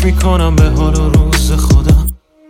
فکر میکنم به حال و روز خودم.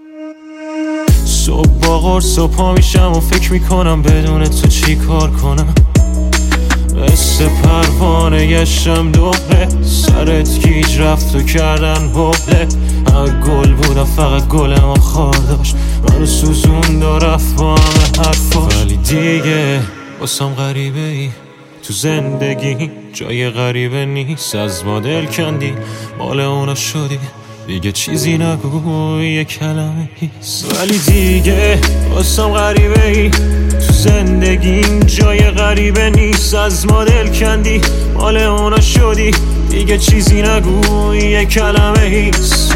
صبح با قرص و پا میشم و فکر میکنم بدون تو چی کار کنم. مثل پروانه گشتم دوباره، سرت گیج رفت و کردن ببله. همه گل بودم فقط گل ما خار داشت، منو سوزوند و رفت با همه حرفاش. ولی دیگه واسم غریبه ای تو زندگی، جای غریبه نیست. از ما دل کندی مال اونا شدی، دیگه چیزی نگو یه کلمه هیست. ولی دیگه واسم غریبه ای تو زندگیم، جای غریبه نیست. از ما دل کندی مال اونا شدی، دیگه چیزی نگو یه کلمه هیست.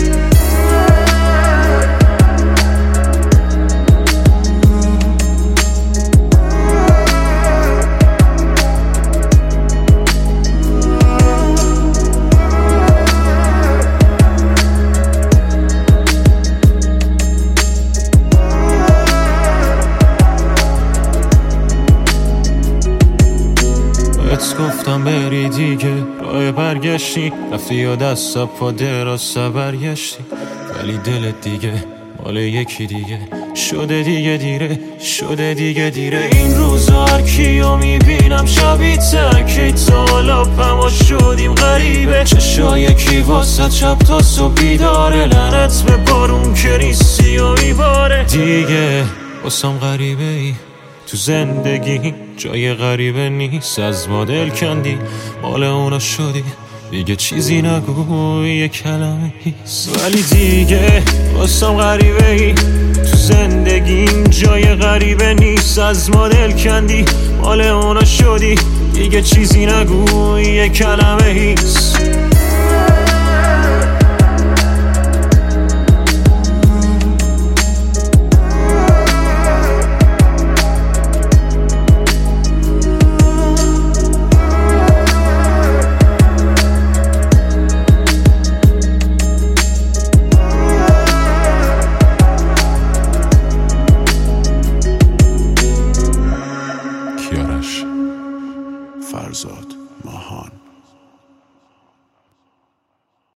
گفتم بری دیگه، راه برگشتی رفتی یا دست پا دراز برگشتی. ولی دلت دیگه مال یکی دیگه شده، دیگه دیره شده، دیگه دیره. این روزا هر کیو میبینم شبیه تکی تالاپم و شدیم غریبه. چشای یکی واسه شب تا صبح بیداره، لعنت به بارون که نیستی و میباره. دیگه واسم غریبه ای تو زندگی، جای غریبه نیست. از ما دل کندی مال اونا شدی، دیگه چیزی نگو یه کلمه هیست. ولی دیگه واسم غریبه ای تو زندگیم، جای غریبه نیست. از ما دل کندی مال اونا شدی، دیگه چیزی نگو یه کلمه هیست.